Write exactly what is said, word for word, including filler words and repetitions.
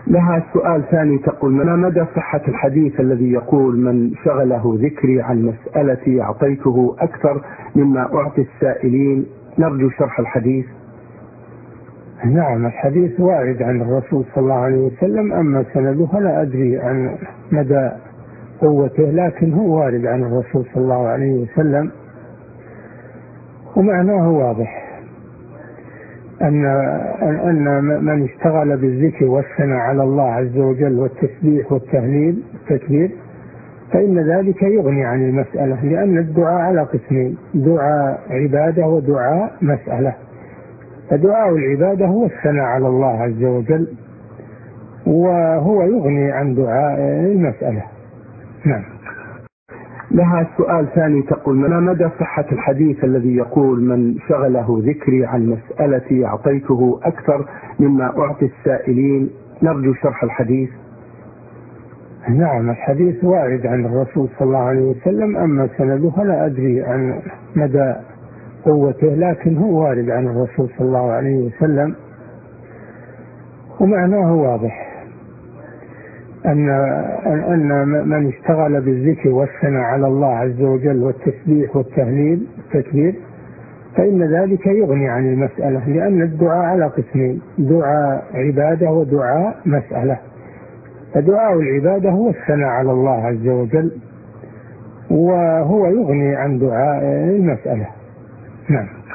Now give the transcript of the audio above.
لها سؤال ثاني تقول: ما مدى صحة الحديث الذي يقول من شغله ذكري عن مسألتي أعطيته أكثر مما أعطي السائلين؟ نرجو شرح الحديث. نعم، الحديث وارد عن الرسول صلى الله عليه وسلم، أما سنده فلا أدري عن مدى قوته، لكن هو وارد عن الرسول صلى الله عليه وسلم، ومعناه واضح أن أن من اشتغل بالذكر والثناء على الله عز وجل والتسبيح والتهليل والتكبير فإن ذلك يغني عن المسألة، لأن الدعاء على قسمين: دعاء عبادة ودعاء مسألة. فدعاء العبادة هو الثناء على الله عز وجل، وهو يغني عن دعاء المسألة. نعم. لها سؤال ثاني تقول: ما مدى صحة الحديث الذي يقول من شغله ذكري عن مسألتي أعطيته أكثر مما أعطي السائلين؟ نرجو شرح الحديث. نعم، الحديث وارد عن الرسول صلى الله عليه وسلم، أما سنده فلا أدري عن مدى قوته، لكن هو وارد عن الرسول صلى الله عليه وسلم، ومعناه واضح أن أن من اشتغل بالذكر والثناء على الله عز وجل والتسبيح والتهليل والتكبير فإن ذلك يغني عن المسألة، لأن الدعاء على قسمين: دعاء عبادة ودعاء مسألة. فدعاء العبادة هو الثناء على الله عز وجل، وهو يغني عن دعاء المسألة. نعم.